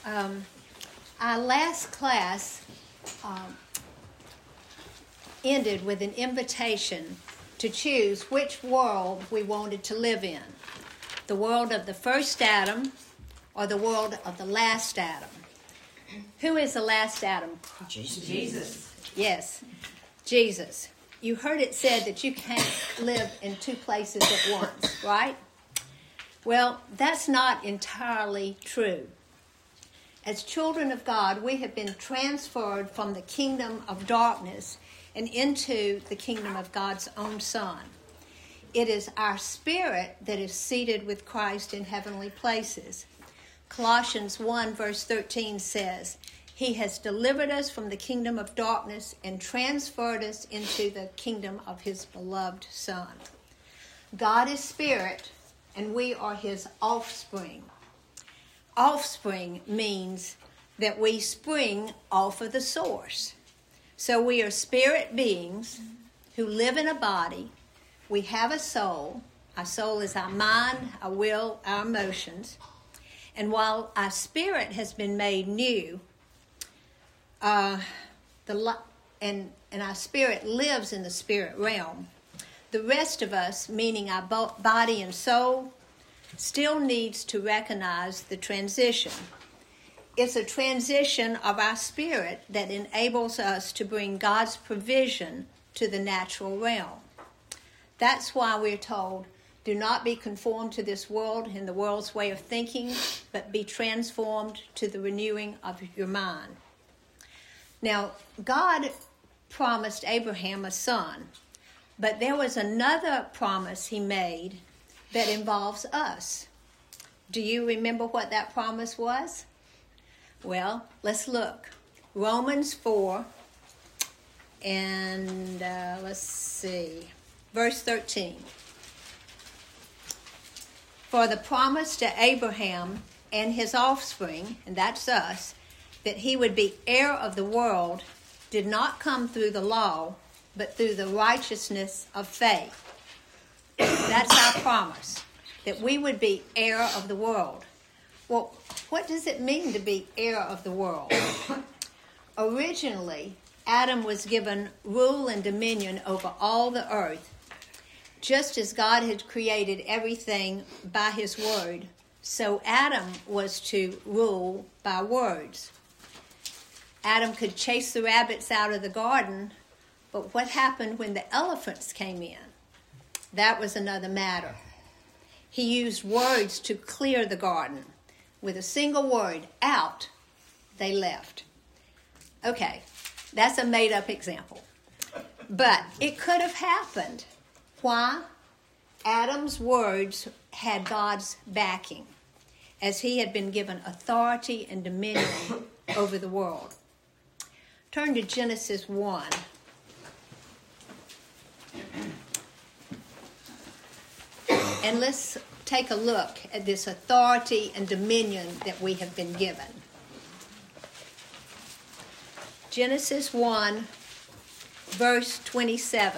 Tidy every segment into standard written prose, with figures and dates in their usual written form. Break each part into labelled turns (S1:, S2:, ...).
S1: Our last class ended with an invitation to choose which world we wanted to live in. The world of the first Adam or the world of the last Adam. Who is the last Adam?
S2: Jesus.
S1: Yes, Jesus. You heard it said that you can't live in two places at once, right? Well, that's not entirely true. As children of God, we have been transferred from the kingdom of darkness and into the kingdom of God's own Son. It is our spirit that is seated with Christ in heavenly places. Colossians 1 verse 13 says, He has delivered us from the kingdom of darkness and transferred us into the kingdom of His beloved Son. God is spirit, and we are His offspring. Offspring means that we spring off of the source. So we are spirit beings who live in a body. We have a soul. Our soul is our mind, our will, our emotions. And while our spirit has been made new, and our spirit lives in the spirit realm, the rest of us, meaning our body and soul, still needs to recognize the transition. It's a transition of our spirit that enables us to bring God's provision to the natural realm. That's why we're told, do not be conformed to this world and the world's way of thinking, but be transformed to the renewing of your mind. Now, God promised Abraham a son, but there was another promise He made that involves us. Do you remember what that promise was? Well, let's look. Romans 4, and let's see, verse 13. For the promise to Abraham and his offspring, and that's us, that he would be heir of the world, did not come through the law, but through the righteousness of faith. That's our promise, that we would be heir of the world. Well, what does it mean to be heir of the world? Originally, Adam was given rule and dominion over all the earth. Just as God had created everything by His word, so Adam was to rule by words. Adam could chase the rabbits out of the garden, but what happened when the elephants came in? That was another matter. He used words to clear the garden. With a single word, out, they left. Okay, that's a made-up example. But it could have happened. Why? Adam's words had God's backing, as he had been given authority and dominion over the world. Turn to Genesis 1. And let's take a look at this authority and dominion that we have been given. Genesis 1, verse 27.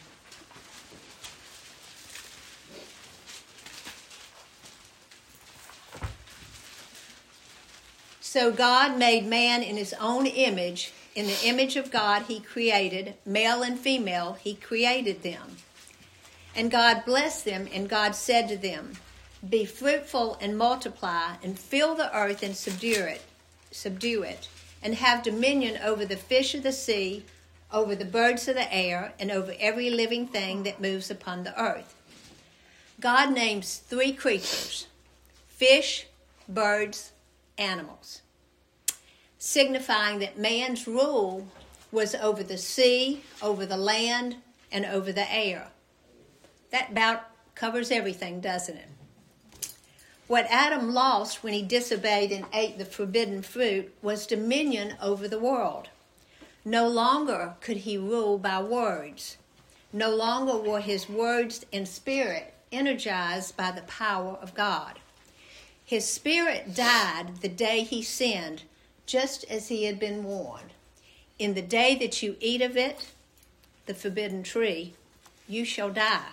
S1: So God made man in His own image. In the image of God He created, male and female, He created them. And God blessed them, and God said to them, Be fruitful and multiply, and fill the earth and subdue it, and have dominion over the fish of the sea, over the birds of the air, and over every living thing that moves upon the earth. God names 3 creatures: fish, birds, animals, signifying that man's rule was over the sea, over the land, and over the air. That about covers everything, doesn't it? What Adam lost when he disobeyed and ate the forbidden fruit was dominion over the world. No longer could he rule by words. No longer were his words and spirit energized by the power of God. His spirit died the day he sinned, just as he had been warned. In the day that you eat of it, the forbidden tree, you shall die.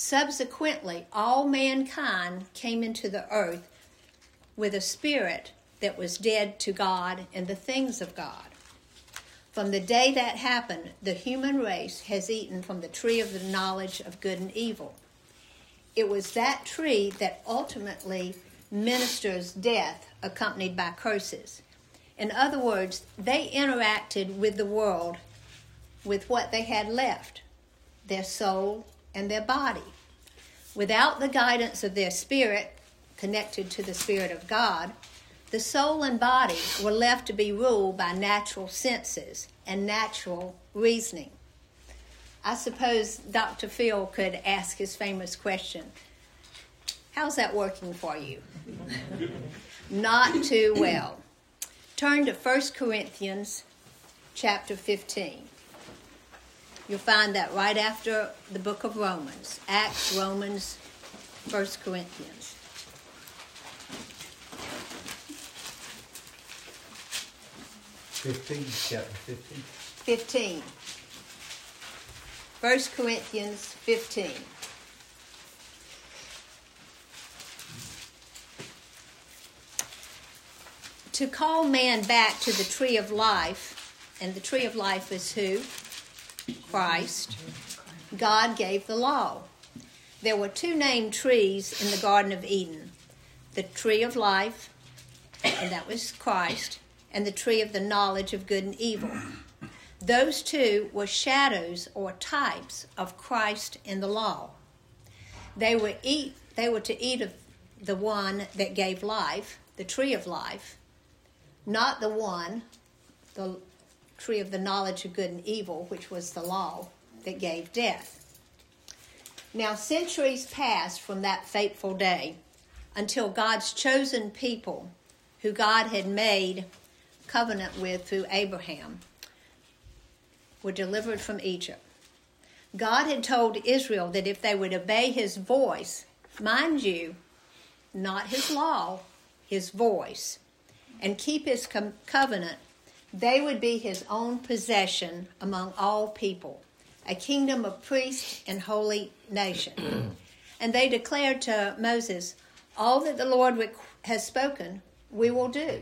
S1: Subsequently, all mankind came into the earth with a spirit that was dead to God and the things of God. From the day that happened, the human race has eaten from the tree of the knowledge of good and evil. It was that tree that ultimately ministers death accompanied by curses. In other words, they interacted with the world with what they had left, their soul and their body. Without the guidance of their spirit, connected to the Spirit of God, the soul and body were left to be ruled by natural senses and natural reasoning. I suppose Dr. Phil could ask his famous question, how's that working for you? Not too well. Turn to 1 Corinthians chapter 15. You'll find that right after the book of Romans. Acts, Romans, 1 Corinthians.
S2: Chapter 15.
S1: 15. 1 Corinthians 15. To call man back to the tree of life, and the tree of life is who? Christ. God gave the law. There were two named trees in the Garden of Eden. The tree of life, and that was Christ, and the tree of the knowledge of good and evil. Those two were shadows or types of Christ in the law. They were to eat of the one that gave life, the tree of life, not the tree of the knowledge of good and evil, which was the law that gave death. Now, centuries passed from that fateful day until God's chosen people, who God had made covenant with through Abraham, were delivered from Egypt. God had told Israel that if they would obey his voice, mind you, not his law, his voice, and keep his covenant, they would be his own possession among all people, a kingdom of priests and holy nation. And they declared to Moses, all that the Lord has spoken, we will do.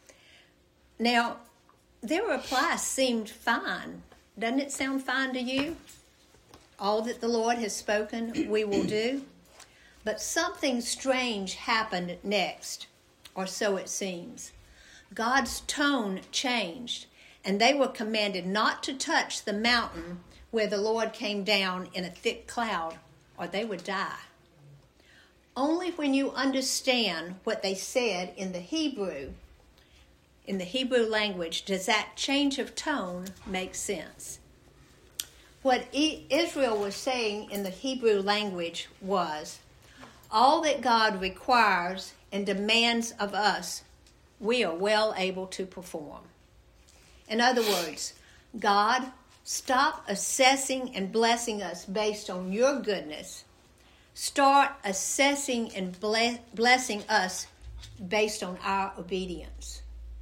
S1: Now, their reply seemed fine. Doesn't it sound fine to you? All that the Lord has spoken, we will do. But something strange happened next, or so it seems. God's tone changed, and they were commanded not to touch the mountain where the Lord came down in a thick cloud, or they would die. Only when you understand what they said in the Hebrew language, does that change of tone make sense. What Israel was saying in the Hebrew language was, all that God requires and demands of us, we are well able to perform. In other words, God, stop assessing and blessing us based on your goodness. Start assessing and blessing us based on our obedience.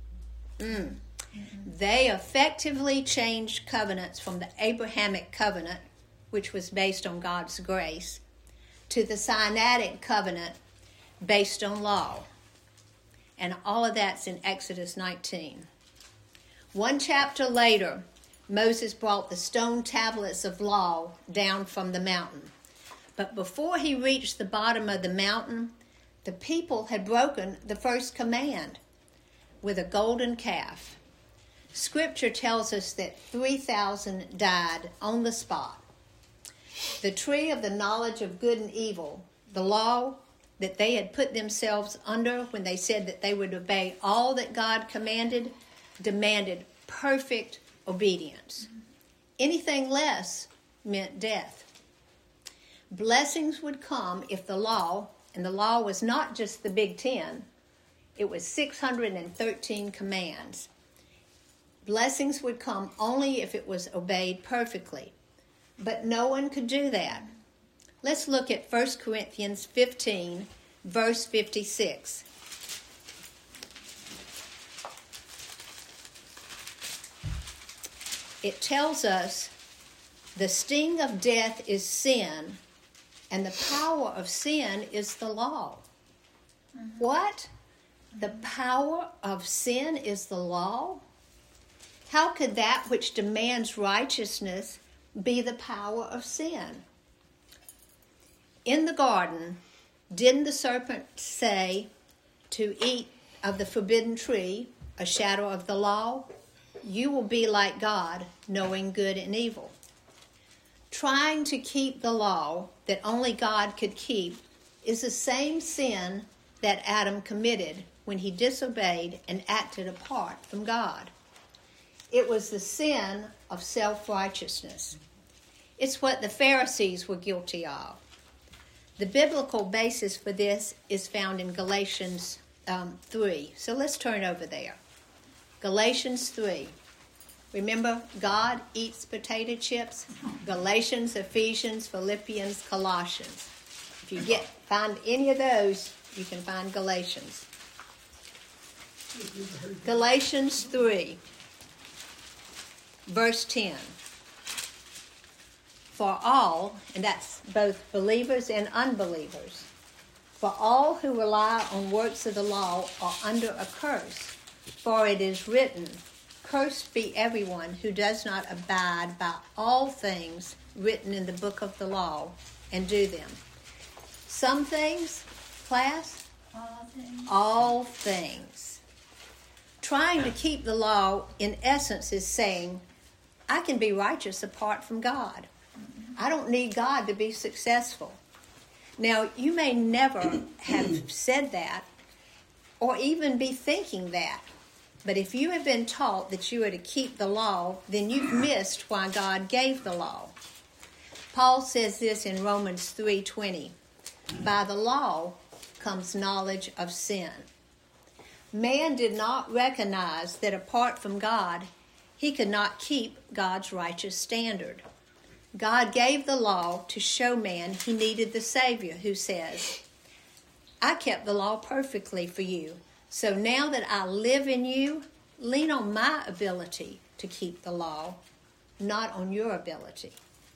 S1: They effectively changed covenants from the Abrahamic covenant, which was based on God's grace, to the Sinaitic covenant based on law. And all of that's in Exodus 19. One chapter later, Moses brought the stone tablets of law down from the mountain. But before he reached the bottom of the mountain, the people had broken the first command with a golden calf. Scripture tells us that 3,000 died on the spot. The tree of the knowledge of good and evil, the law that they had put themselves under when they said that they would obey all that God commanded, demanded perfect obedience. Anything less meant death. Blessings would come if the law, and the law was not just the Big Ten, it was 613 commands. Blessings would come only if it was obeyed perfectly. But no one could do that. Let's look at 1 Corinthians 15, verse 56. It tells us, the sting of death is sin, and the power of sin is the law. What? The power of sin is the law? How could that which demands righteousness be the power of sin? In the garden, didn't the serpent say to eat of the forbidden tree, a shadow of the law? You will be like God, knowing good and evil. Trying to keep the law that only God could keep is the same sin that Adam committed when he disobeyed and acted apart from God. It was the sin of self-righteousness. It's what the Pharisees were guilty of. The biblical basis for this is found in Galatians 3. So let's turn over there. Galatians 3. Remember, God eats potato chips? Galatians, Ephesians, Philippians, Colossians. If you find any of those, you can find Galatians. Galatians 3, verse 10. For all, and that's both believers and unbelievers, for all who rely on works of the law are under a curse. For it is written, cursed be everyone who does not abide by all things written in the book of the law and do them. Some things, class?
S2: All things.
S1: All things. Trying to keep the law, in essence, is saying, I can be righteous apart from God. I don't need God to be successful. Now, you may never have said that or even be thinking that. But if you have been taught that you are to keep the law, then you've missed why God gave the law. Paul says this in Romans 3:20. By the law comes knowledge of sin. Man did not recognize that apart from God, he could not keep God's righteous standard. God gave the law to show man he needed the Savior who says, I kept the law perfectly for you. So now that I live in you, lean on my ability to keep the law, not on your ability.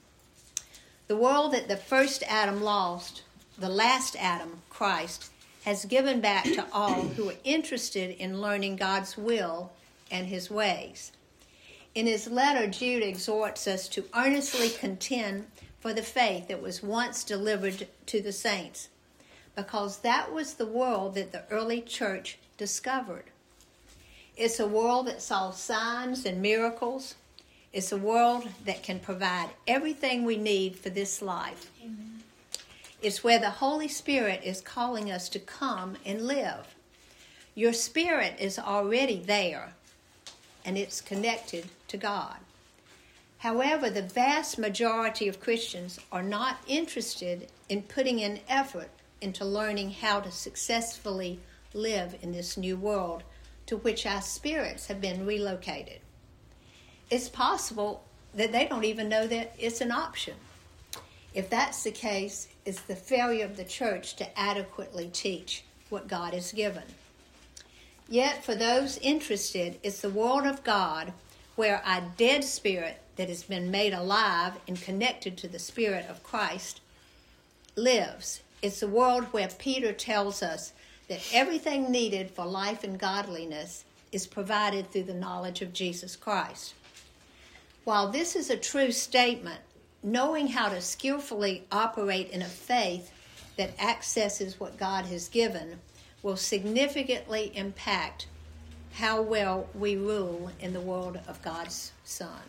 S1: The world that the first Adam lost, the last Adam, Christ, has given back to all who are interested in learning God's will and his ways. In his letter, Jude exhorts us to earnestly contend for the faith that was once delivered to the saints, because that was the world that the early church discovered. It's a world that saw signs and miracles. It's a world that can provide everything we need for this life.
S2: Amen.
S1: It's where the Holy Spirit is calling us to come and live. Your spirit is already there, and it's connected to God. However, the vast majority of Christians are not interested in putting in effort into learning how to successfully live in this new world to which our spirits have been relocated. It's possible that they don't even know that it's an option. If that's the case, it's the failure of the church to adequately teach what God has given. Yet, for those interested, it's the Word of God where our dead spirit that has been made alive and connected to the Spirit of Christ lives. It's the world where Peter tells us that everything needed for life and godliness is provided through the knowledge of Jesus Christ. While this is a true statement, knowing how to skillfully operate in a faith that accesses what God has given will significantly impact how well we rule in the world of God's Son.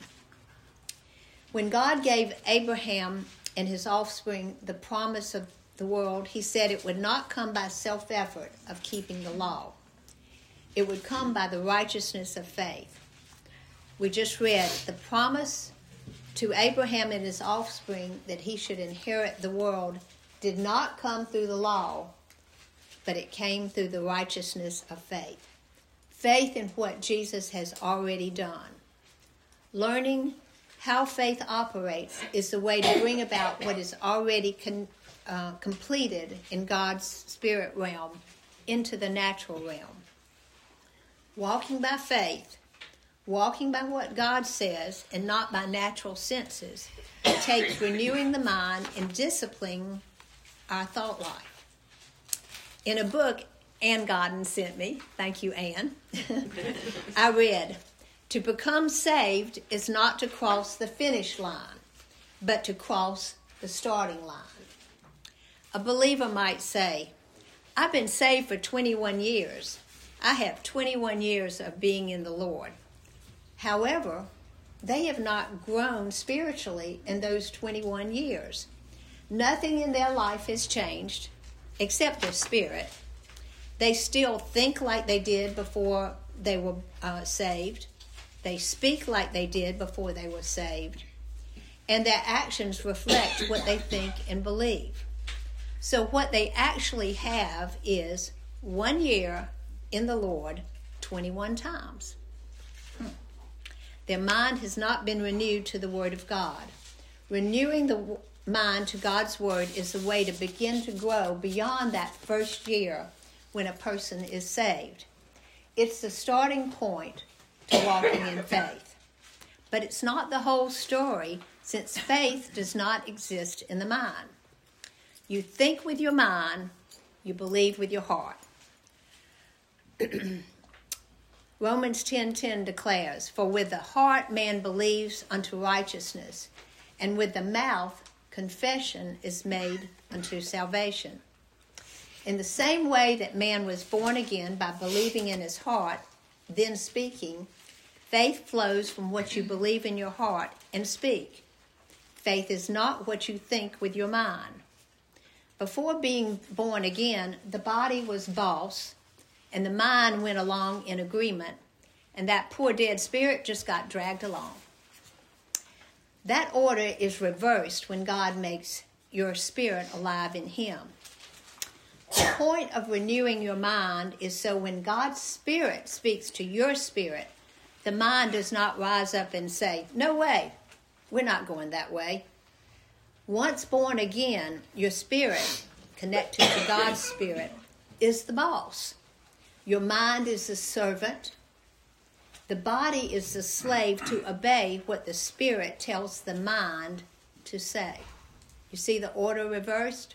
S1: When God gave Abraham and his offspring the promise of the world, he said it would not come by self-effort of keeping the law. It would come by the righteousness of faith. We just read the promise to Abraham and his offspring that he should inherit the world did not come through the law, but it came through the righteousness of faith. Faith in what Jesus has already done. Learning how faith operates is the way to bring about what is already completed in God's spirit realm into the natural realm. Walking by faith, walking by what God says and not by natural senses, takes renewing the mind and disciplining our thought life. In a book Ann Godden sent me. Thank you, Ann. I read, "To become saved is not to cross the finish line, but to cross the starting line." A believer might say, "I've been saved for 21 years. I have 21 years of being in the Lord." However, they have not grown spiritually in those 21 years. Nothing in their life has changed except their spirit. They still think like they did before they were saved. They speak like they did before they were saved. And their actions reflect what they think and believe. So what they actually have is 1 year in the Lord 21 times. Their mind has not been renewed to the Word of God. Renewing the mind to God's Word is the way to begin to grow beyond that first year when a person is saved. It's the starting point to walking in faith. But it's not the whole story, since faith does not exist in the mind. You think with your mind, you believe with your heart. Romans 10:10 declares, "For with the heart man believes unto righteousness, and with the mouth confession is made unto salvation." In the same way that man was born again by believing in his heart, then speaking, faith flows from what you believe in your heart and speak. Faith is not what you think with your mind. Before being born again, the body was boss, and the mind went along in agreement, and that poor dead spirit just got dragged along. That order is reversed when God makes your spirit alive in Him. The point of renewing your mind is so when God's Spirit speaks to your spirit, the mind does not rise up and say, "No way, we're not going that way." Once born again, your spirit, connected to God's Spirit, is the boss. Your mind is the servant. The body is the slave to obey what the Spirit tells the mind to say. You see the order reversed?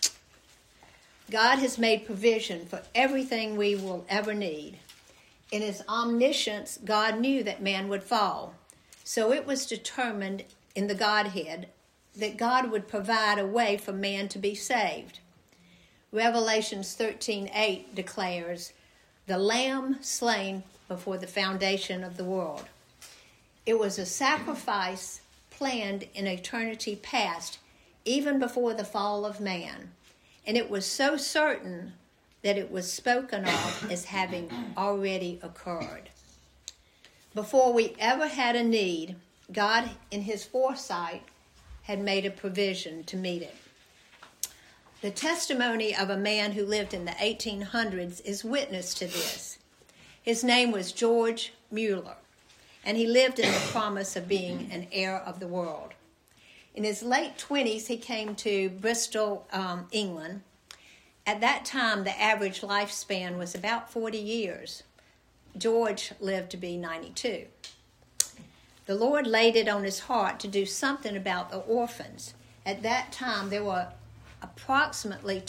S1: God has made provision for everything we will ever need. In His omniscience, God knew that man would fall. So it was determined in the Godhead that God would provide a way for man to be saved. Revelations 13:8 declares, "The Lamb slain before the foundation of the world." It was a sacrifice planned in eternity past, even before the fall of man. And it was so certain that it was spoken of as having already occurred. Before we ever had a need, God, in His foresight, had made a provision to meet it. The testimony of a man who lived in the 1800s is witness to this. His name was George Mueller, and he lived in the promise of being an heir of the world. In his late 20s, he came to Bristol, England. At that time, the average lifespan was about 40 years. George lived to be 92. The Lord laid it on his heart to do something about the orphans. At that time, there were approximately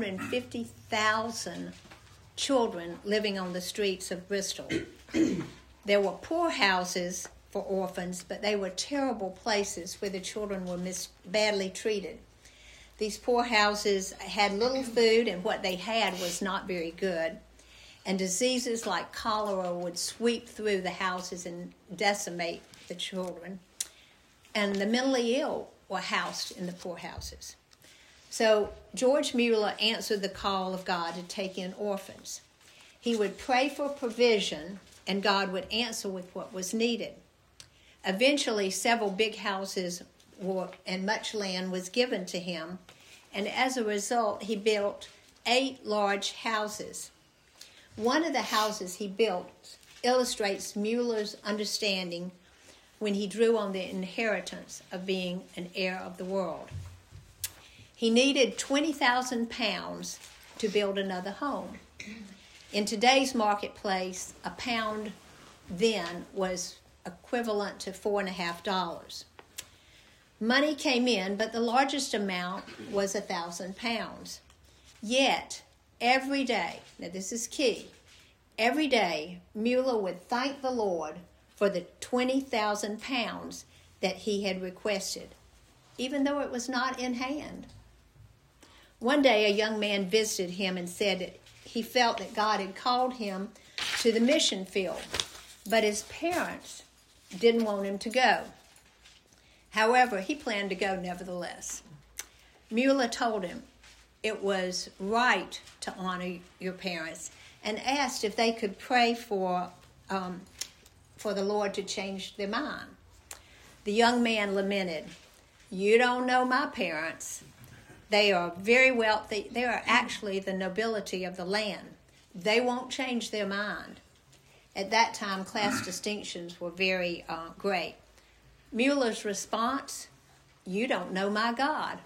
S1: 250,000 children living on the streets of Bristol. There were poor houses for orphans, but they were terrible places where the children were badly treated. These poor houses had little food, and what they had was not very good. And diseases like cholera would sweep through the houses and decimate the children. And the mentally ill were housed in the poor houses. So George Mueller answered the call of God to take in orphans. He would pray for provision, and God would answer with what was needed. Eventually, several big houses and much land was given to him, and as a result, he built 8 large houses. One of the houses he built illustrates Mueller's understanding when he drew on the inheritance of being an heir of the world. He needed 20,000 pounds to build another home. In today's marketplace, a pound then was equivalent to $4.50. Money came in, but the largest amount was 1,000 pounds. Yet, Every day, now this is key, every day Mueller would thank the Lord for the 20,000 pounds that he had requested, even though it was not in hand. One day a young man visited him and said that he felt that God had called him to the mission field, but his parents didn't want him to go. However, he planned to go nevertheless. Mueller told him it was right to honor your parents and asked if they could pray for the Lord to change their mind. The young man lamented, "You don't know my parents. They are very wealthy. They are actually the nobility of the land. They won't change their mind." At that time, class distinctions were very great. Mueller's response, "You don't know my God."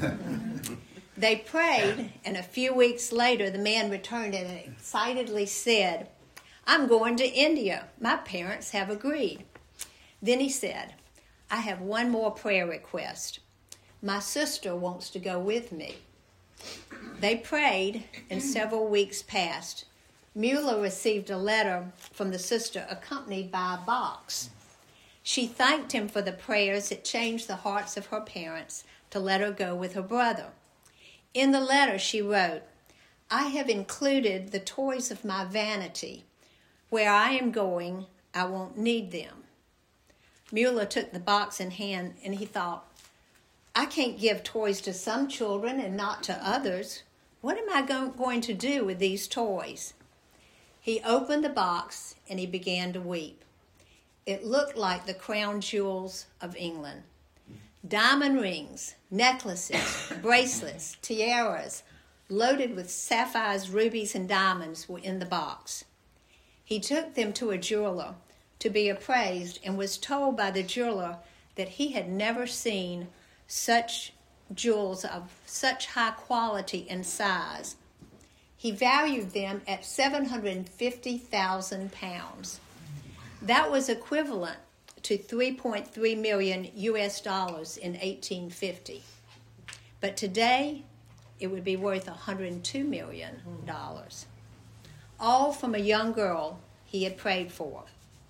S1: They prayed, and a few weeks later, the man returned and excitedly said, "I'm going to India. My parents have agreed." Then he said, "I have one more prayer request. My sister wants to go with me." They prayed, and several weeks passed. Mueller received a letter from the sister accompanied by a box. She thanked him for the prayers that changed the hearts of her parents to let her go with her brother. In the letter she wrote, "I have included the toys of my vanity. Where I am going, I won't need them." Mueller took the box in hand and he thought, "I can't give toys to some children and not to others. What am I going to do with these toys?" He opened the box and he began to weep. It looked like the crown jewels of England. Diamond rings, necklaces, bracelets, tiaras, loaded with sapphires, rubies, and diamonds were in the box. He took them to a jeweler to be appraised and was told by the jeweler that he had never seen such jewels of such high quality and size. He valued them at 750,000 pounds. That was equivalent to $3.3 million in 1850. But today, it would be worth $102 million. All from a young girl he had prayed for.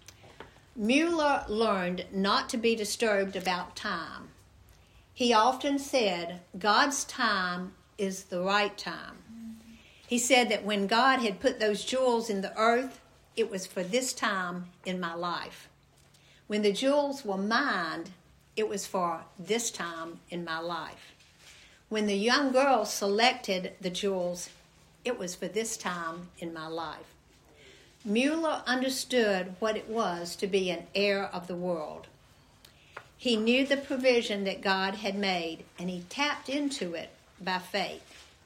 S1: Mueller learned not to be disturbed about time. He often said, God's time is the right time. He said that when God had put those jewels in the earth, it was for this time in my life. When the jewels were mined, it was for this time in my life. When the young girl selected the jewels, it was for this time in my life. Mueller understood what it was to be an heir of the world. He knew the provision that God had made, and he tapped into it by faith.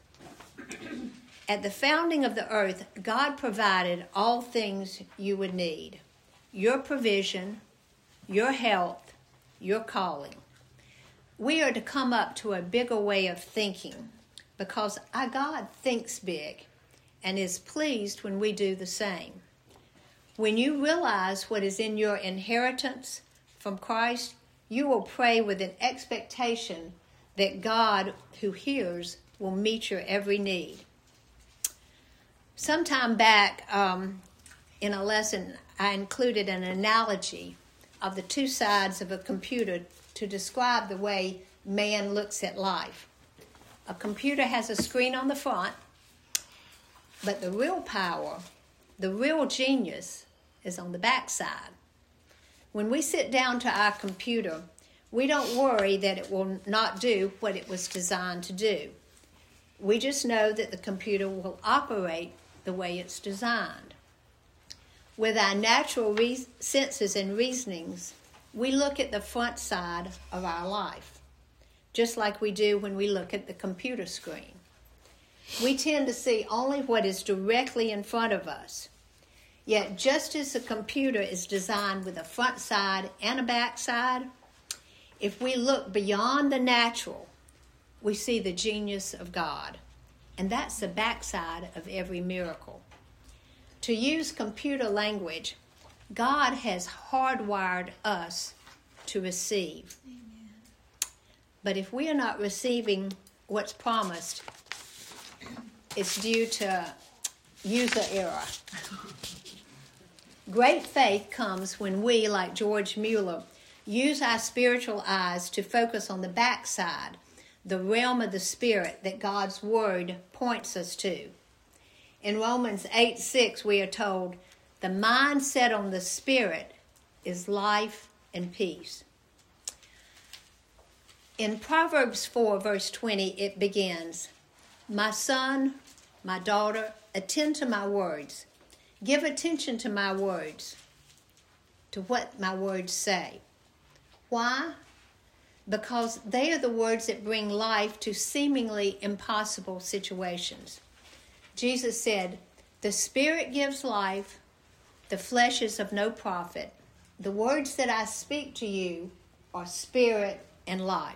S1: At the founding of the earth, God provided all things you would need. Your provision, your health, your calling. We are to come up to a bigger way of thinking because our God thinks big and is pleased when we do the same. When you realize what is in your inheritance from Christ, you will pray with an expectation that God, who hears, will meet your every need. Sometime back in a lesson, I included an analogy of the two sides of a computer to describe the way man looks at life. A computer has a screen on the front, but the real power, the real genius, is on the back side. When we sit down to our computer, we don't worry that it will not do what it was designed to do. We just know that the computer will operate the way it's designed. With our natural senses and reasonings, we look at the front side of our life, just like we do when we look at the computer screen. We tend to see only what is directly in front of us. Yet just as the computer is designed with a front side and a back side, if we look beyond the natural, we see the genius of God. And that's the backside of every miracle. To use computer language, God has hardwired us to receive. Amen. But if we are not receiving what's promised, it's due to user error. Great faith comes when we, like George Mueller, use our spiritual eyes to focus on the backside, the realm of the Spirit that God's Word points us to. In Romans 8:6, we are told, the mind set on the Spirit is life and peace. In Proverbs 4, verse 20, it begins, my son, my daughter, attend to my words. Give attention to my words, to what my words say. Why? Because they are the words that bring life to seemingly impossible situations. Jesus said, the Spirit gives life, the flesh is of no profit. The words that I speak to you are spirit and life.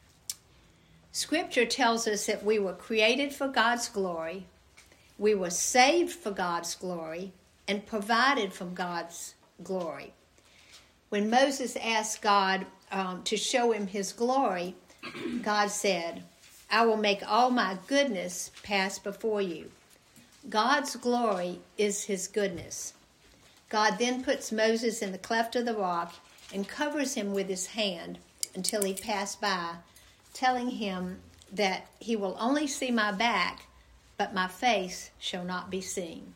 S1: Scripture tells us that we were created for God's glory, we were saved for God's glory, and provided from God's glory. When Moses asked God to show him his glory, God said, I will make all my goodness pass before you. God's glory is his goodness. God then puts Moses in the cleft of the rock and covers him with his hand until he passed by, telling him that he will only see my back, but my face shall not be seen.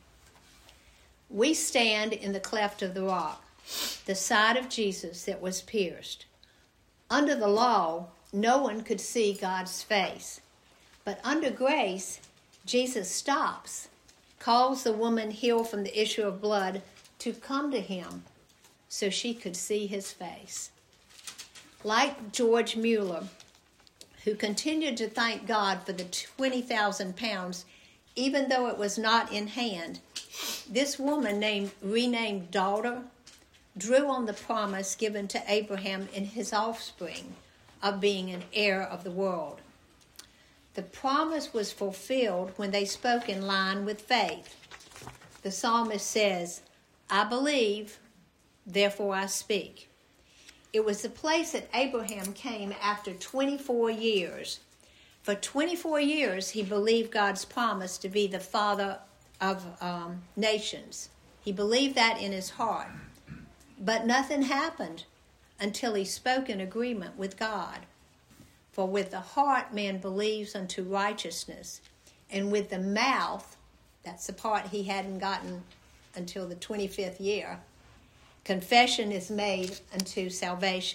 S1: We stand in the cleft of the rock, the side of Jesus that was pierced. Under the law, no one could see God's face. But under grace, Jesus stops, calls the woman healed from the issue of blood to come to him so she could see his face. Like George Mueller, who continued to thank God for the 20,000 pounds, even though it was not in hand, this woman, renamed daughter, drew on the promise given to Abraham and his offspring of being an heir of the world. The promise was fulfilled when they spoke in line with faith. The psalmist says, I believe, therefore I speak. It was the place that Abraham came after 24 years. For 24 years, he believed God's promise to be the father of nations. He believed that in his heart. But nothing happened until he spoke in agreement with God. For with the heart man believes unto righteousness, and with the mouth, that's the part he hadn't gotten until the 25th year, confession is made unto salvation.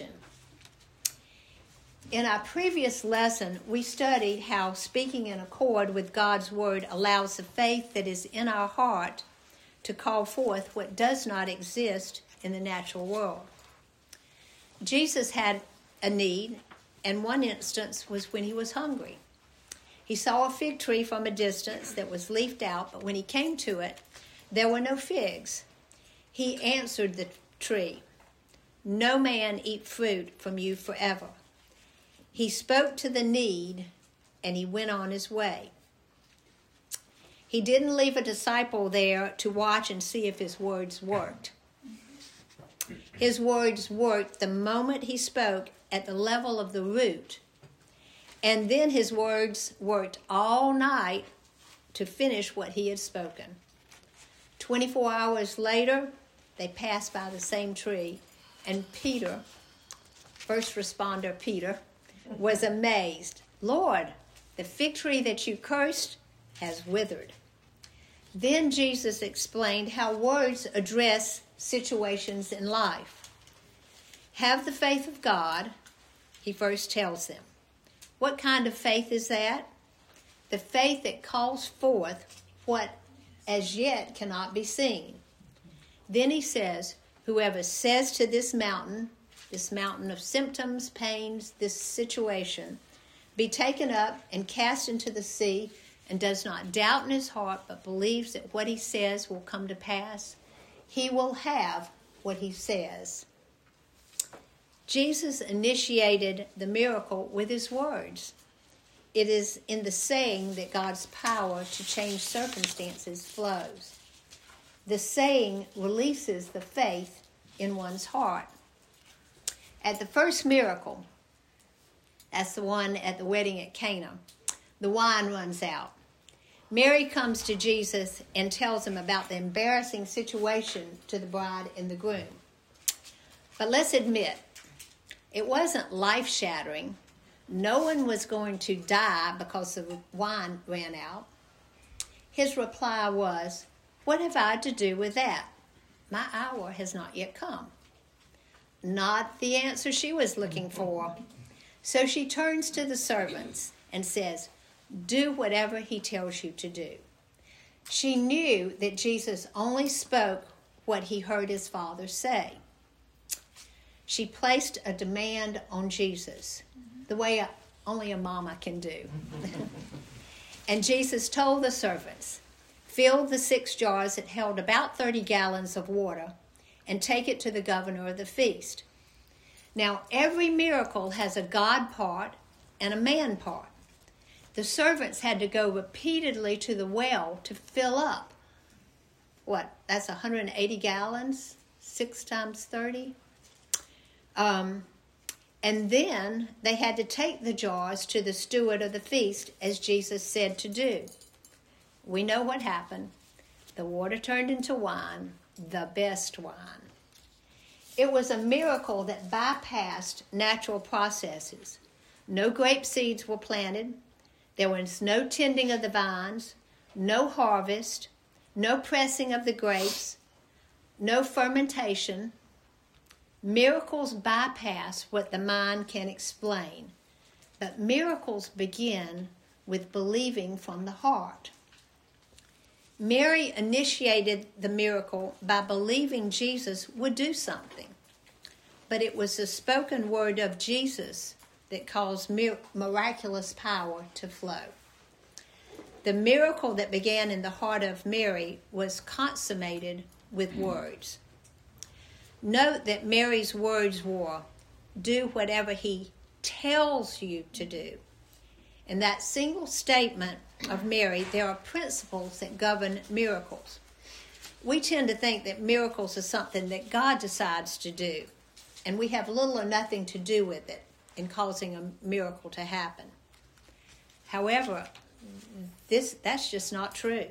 S1: In our previous lesson, we studied how speaking in accord with God's word allows the faith that is in our heart to call forth what does not exist in the natural world. Jesus had a need, and one instance was when he was hungry. He saw a fig tree from a distance that was leafed out, but when he came to it, there were no figs. He answered the tree, no man eat fruit from you forever. He spoke to the need, and he went on his way. He didn't leave a disciple there to watch and see if his words worked. His words worked the moment he spoke at the level of the root, and then his words worked all night to finish what he had spoken. 24 hours later, they passed by the same tree, and Peter, first responder Peter, was amazed. Lord, the fig tree that you cursed has withered. Then Jesus explained how words address situations in life. Have the faith of God, he first tells them. What kind of faith is that? The faith that calls forth what as yet cannot be seen. Then he says, whoever says to this mountain of symptoms, pains, this situation, be taken up and cast into the sea, and does not doubt in his heart, but believes that what he says will come to pass, he will have what he says. Jesus initiated the miracle with his words. It is in the saying that God's power to change circumstances flows. The saying releases the faith in one's heart. At the first miracle, that's the one at the wedding at Cana, the wine runs out. Mary comes to Jesus and tells him about the embarrassing situation to the bride and the groom. But let's admit, it wasn't life-shattering. No one was going to die because the wine ran out. His reply was, "What have I to do with that? My hour has not yet come." Not the answer she was looking for. So she turns to the servants and says, "Do whatever he tells you to do." She knew that Jesus only spoke what he heard his Father say. She placed a demand on Jesus, the way only a mama can do. And Jesus told the servants, "Fill the 6 jars that held about 30 gallons of water and take it to the governor of the feast." Now, every miracle has a God part and a man part. The servants had to go repeatedly to the well to fill up. That's 180 gallons, 6 times 30. And then they had to take the jars to the steward of the feast, as Jesus said to do. We know what happened. The water turned into wine, the best wine. It was a miracle that bypassed natural processes. No grape seeds were planted. There was no tending of the vines, no harvest, no pressing of the grapes, no fermentation. Miracles bypass what the mind can explain, but miracles begin with believing from the heart. Mary initiated the miracle by believing Jesus would do something, but it was the spoken word of Jesus that caused miraculous power to flow. The miracle that began in the heart of Mary was consummated with words. Note that Mary's words were, "Do whatever he tells you to do." In that single statement of Mary, there are principles that govern miracles. We tend to think that miracles are something that God decides to do, and we have little or nothing to do with it in causing a miracle to happen. However, that's just not true.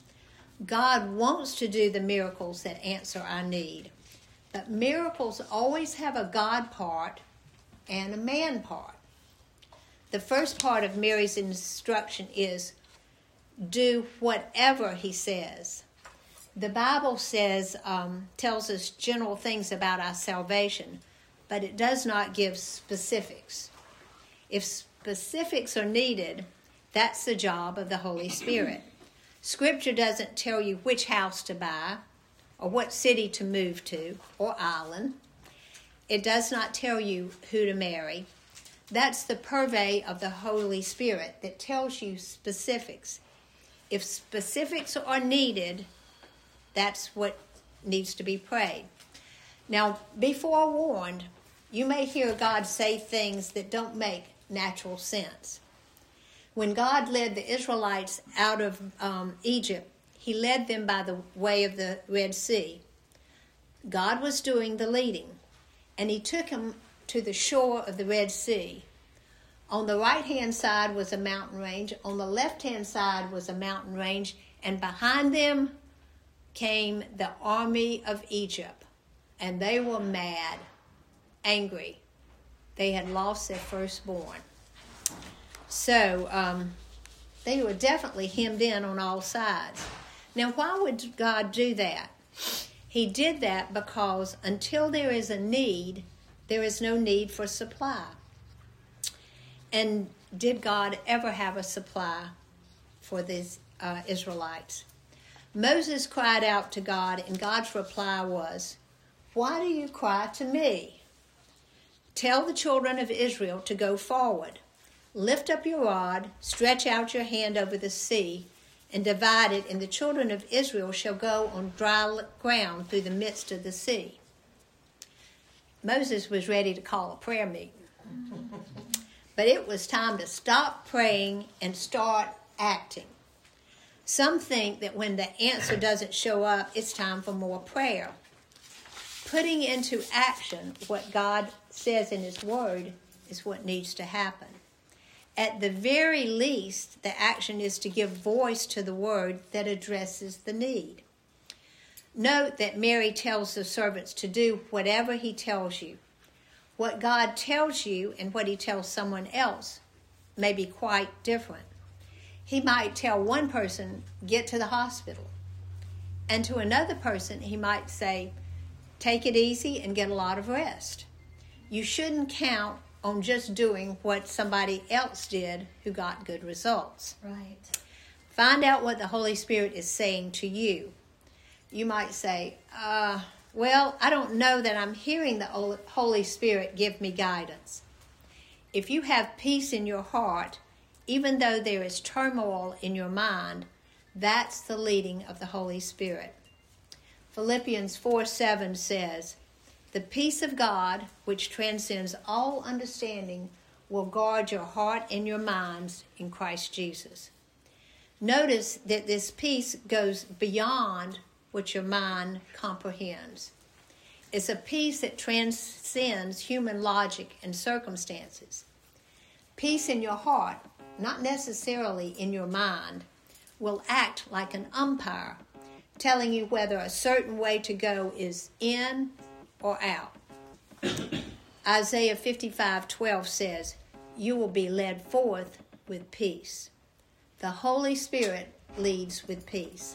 S1: God wants to do the miracles that answer our need. But miracles always have a God part and a man part. The first part of Mary's instruction is, do whatever he says. The Bible tells us general things about our salvation, but it does not give specifics. If specifics are needed, that's the job of the Holy Spirit. Scripture doesn't tell you which house to buy, or what city to move to, or island. It does not tell you who to marry. That's the purvey of the Holy Spirit that tells you specifics. If specifics are needed, that's what needs to be prayed. Now, be forewarned, you may hear God say things that don't make natural sense. When God led the Israelites out of Egypt, he led them by the way of the Red Sea. God was doing the leading, and he took them to the shore of the Red Sea. On the right-hand side was a mountain range. On the left-hand side was a mountain range, and behind them came the army of Egypt, and they were mad, angry. They had lost their firstborn. So they were definitely hemmed in on all sides. Now, why would God do that? He did that because until there is a need, there is no need for supply. And did God ever have a supply for these Israelites? Moses cried out to God, and God's reply was, "Why do you cry to me? Tell the children of Israel to go forward. Lift up your rod, stretch out your hand over the sea, and divide it, and the children of Israel shall go on dry ground through the midst of the sea." Moses was ready to call a prayer meeting. But it was time to stop praying and start acting. Some think that when the answer doesn't show up, it's time for more prayer. Putting into action what God says in his word is what needs to happen. At the very least, the action is to give voice to the word that addresses the need. Note that Mary tells the servants to do whatever he tells you. What God tells you and what he tells someone else may be quite different. He might tell one person, get to the hospital. And to another person, he might say, take it easy and get a lot of rest. You shouldn't count on just doing what somebody else did who got good results.
S2: Right.
S1: Find out what the Holy Spirit is saying to you. You might say, well, I don't know that I'm hearing the Holy Spirit give me guidance. If you have peace in your heart, even though there is turmoil in your mind, that's the leading of the Holy Spirit. Philippians 4:7 says, the peace of God, which transcends all understanding, will guard your heart and your minds in Christ Jesus. Notice that this peace goes beyond what your mind comprehends. It's a peace that transcends human logic and circumstances. Peace in your heart, not necessarily in your mind, will act like an umpire, telling you whether a certain way to go is in or out. Isaiah 55:12 says, you will be led forth with peace. The Holy Spirit leads with peace.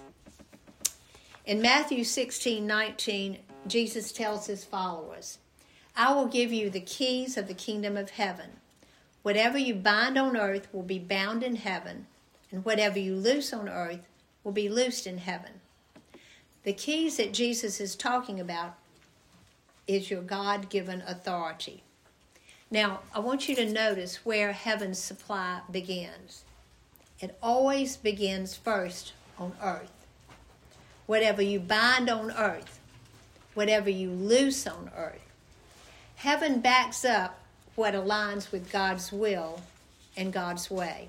S1: In Matthew 16:19, Jesus tells his followers, I will give you the keys of the kingdom of heaven. Whatever you bind on earth will be bound in heaven, and whatever you loose on earth will be loosed in heaven. The keys that Jesus is talking about is your God-given authority. Now, I want you to notice where heaven's supply begins. It always begins first on earth. Whatever you bind on earth, whatever you loose on earth. Heaven backs up what aligns with God's will and God's way.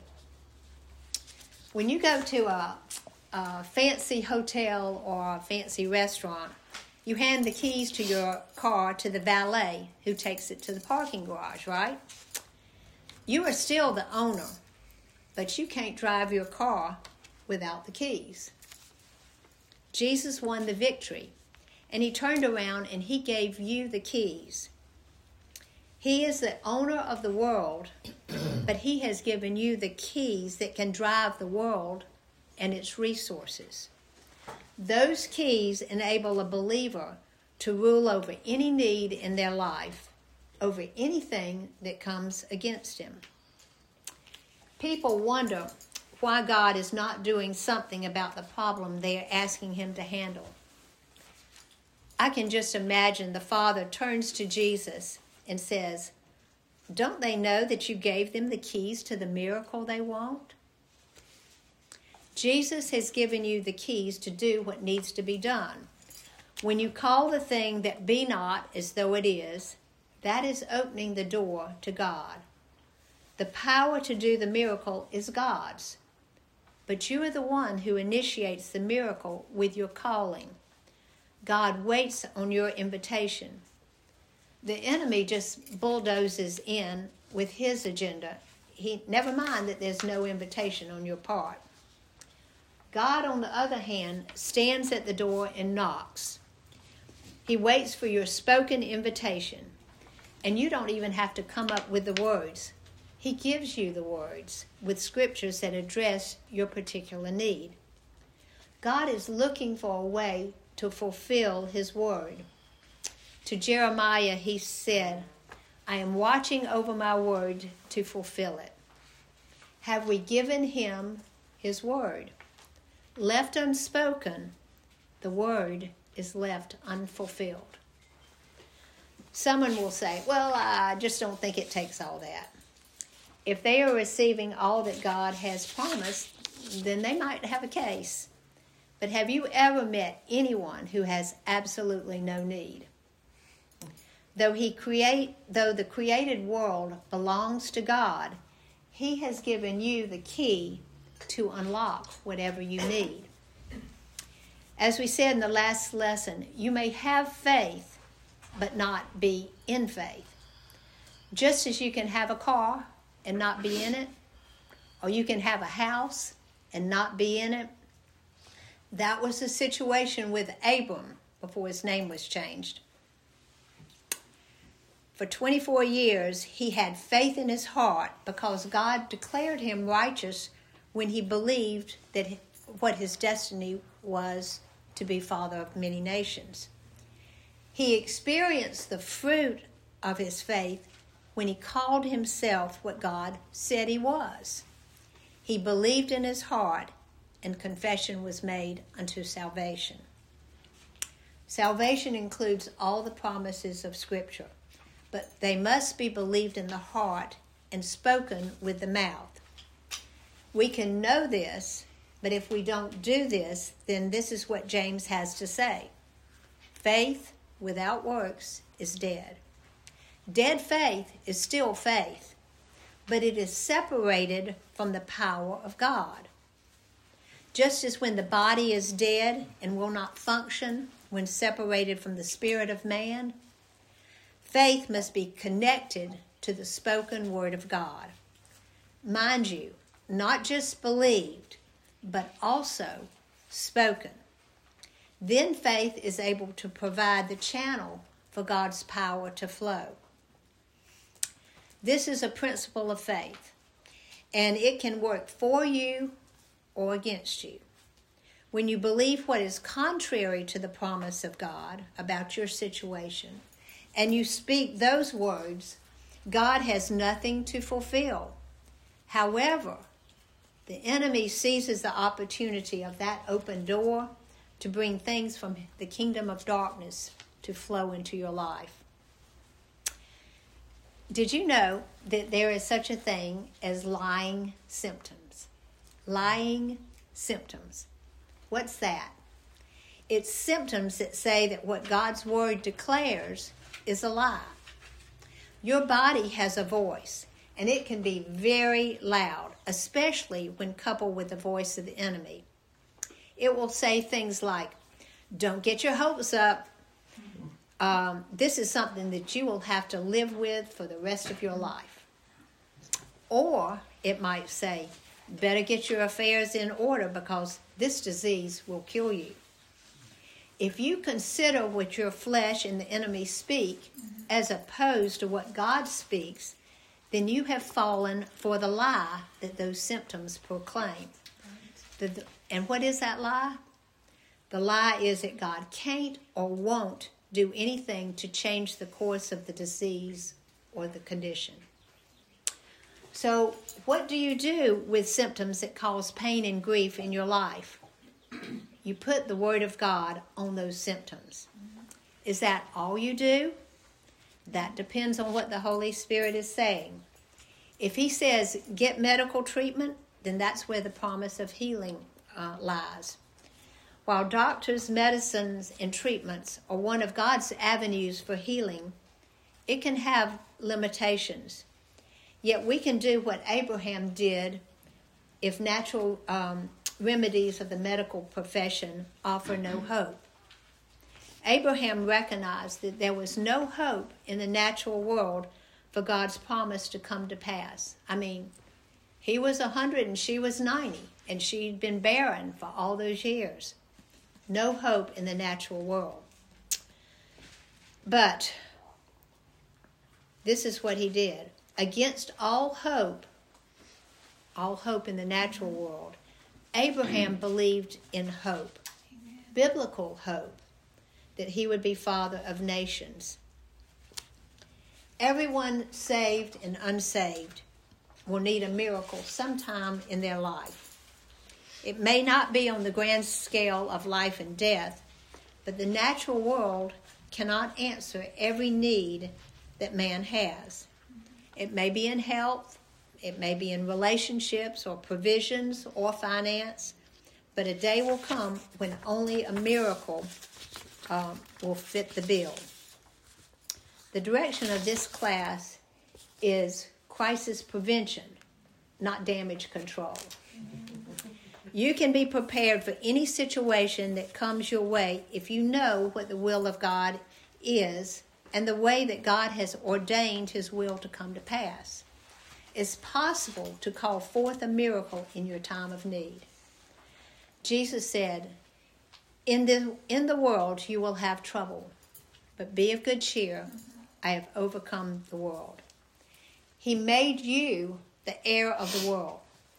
S1: When you go to a fancy hotel or a fancy restaurant, you hand the keys to your car to the valet who takes it to the parking garage, right? You are still the owner, but you can't drive your car without the keys. Jesus won the victory, and he turned around and he gave you the keys. He is the owner of the world, but he has given you the keys that can drive the world and its resources. Those keys enable a believer to rule over any need in their life, over anything that comes against him. People wonder why God is not doing something about the problem they are asking him to handle. I can just imagine the Father turns to Jesus and says, don't they know that you gave them the keys to the miracle they want? Jesus has given you the keys to do what needs to be done. When you call the thing that be not as though it is, that is opening the door to God. The power to do the miracle is God's, but you are the one who initiates the miracle with your calling. God waits on your invitation. The enemy just bulldozes in with his agenda. Never mind that there's no invitation on your part. God, on the other hand, stands at the door and knocks. He waits for your spoken invitation, and you don't even have to come up with the words. He gives you the words with scriptures that address your particular need. God is looking for a way to fulfill his word. To Jeremiah, he said, I am watching over my word to fulfill it. Have we given him his word? Left unspoken, the word is left unfulfilled. Someone will say, well, I just don't think it takes all that. If they are receiving all that God has promised, then they might have a case. But have you ever met anyone who has absolutely no need? Though the created world belongs to God, he has given you the key to unlock whatever you need. As we said in the last lesson, you may have faith, but not be in faith. Just as you can have a car and not be in it, or you can have a house and not be in it. That was the situation with Abram before his name was changed. For 24 years, he had faith in his heart because God declared him righteous when he believed that what his destiny was to be father of many nations. He experienced the fruit of his faith when he called himself what God said he was. He believed in his heart, and confession was made unto salvation. Salvation includes all the promises of Scripture, but they must be believed in the heart and spoken with the mouth. We can know this, but if we don't do this, then this is what James has to say. Faith without works is dead. Dead faith is still faith, but it is separated from the power of God. Just as when the body is dead and will not function when separated from the spirit of man, faith must be connected to the spoken word of God. Mind you, not just believed, but also spoken. Then faith is able to provide the channel for God's power to flow. This is a principle of faith, and it can work for you or against you. When you believe what is contrary to the promise of God about your situation, and you speak those words, God has nothing to fulfill. However, the enemy seizes the opportunity of that open door to bring things from the kingdom of darkness to flow into your life. Did you know that there is such a thing as lying symptoms? Lying symptoms. What's that? It's symptoms that say that what God's word declares is a lie. Your body has a voice, and it can be very loud, especially when coupled with the voice of the enemy. It will say things like, don't get your hopes up. This is something that you will have to live with for the rest of your life. Or it might say, better get your affairs in order because this disease will kill you. If you consider what your flesh and the enemy speak as opposed to what God speaks, then you have fallen for the lie that those symptoms proclaim. And what is that lie? The lie is that God can't or won't do anything to change the course of the disease or the condition. So what do you do with symptoms that cause pain and grief in your life? You put the word of God on those symptoms. Is that all you do? That depends on what the Holy Spirit is saying. If he says get medical treatment, then that's where the promise of healing lies. While doctors, medicines, and treatments are one of God's avenues for healing, it can have limitations. Yet we can do what Abraham did if natural remedies of the medical profession offer no hope. Abraham recognized that there was no hope in the natural world for God's promise to come to pass. I mean, he was 100 and she was 90, and she'd been barren for all those years. No hope in the natural world. But this is what he did. Against all hope in the natural world, Abraham believed in hope, biblical hope, that he would be father of nations. Everyone saved and unsaved will need a miracle sometime in their life. It may not be on the grand scale of life and death, but the natural world cannot answer every need that man has. It may be in health, it may be in relationships or provisions or finance, but a day will come when only a miracle will fit the bill. The direction of this class is crisis prevention, not damage control. You can be prepared for any situation that comes your way if you know what the will of God is and the way that God has ordained his will to come to pass. it's possible to call forth a miracle in your time of need. Jesus said, in the world you will have trouble, but be of good cheer. I have overcome the world. He made you the heir of the world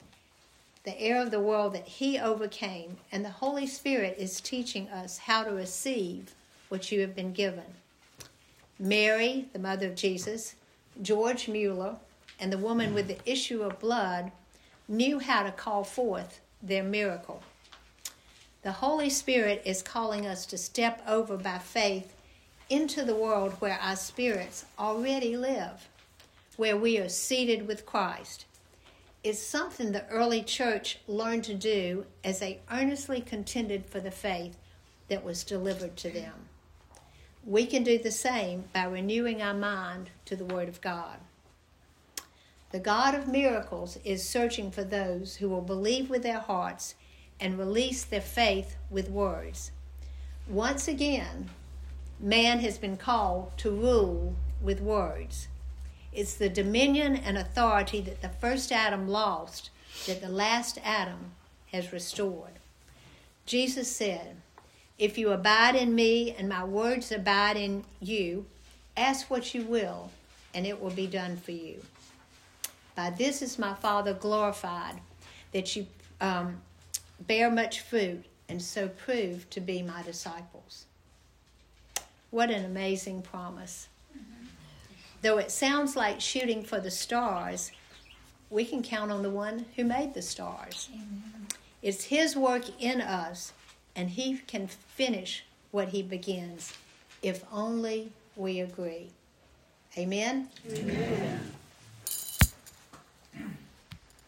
S1: that he overcame, and the Holy Spirit is teaching us how to receive what you have been given. Mary, the mother of Jesus, George Mueller, and the woman with the issue of blood knew how to call forth their miracle. The Holy Spirit is calling us to step over by faith into the world where our spirits already live, where we are seated with Christ. It's something the early church learned to do as they earnestly contended for the faith that was delivered to them. We can do the same by renewing our mind to the Word of God. The God of miracles is searching for those who will believe with their hearts and release their faith with words. Once again, man has been called to rule with words. It's the dominion and authority that the first Adam lost that the last Adam has restored. Jesus said, if you abide in me and my words abide in you, ask what you will, and it will be done for you. By this is my Father glorified, that you bear much fruit and so prove to be my disciples. What an amazing promise. Though it sounds like shooting for the stars, we can count on the one who made the stars. Amen. It's his work in us, and he can finish what he begins, if only we agree. Amen?
S2: Amen.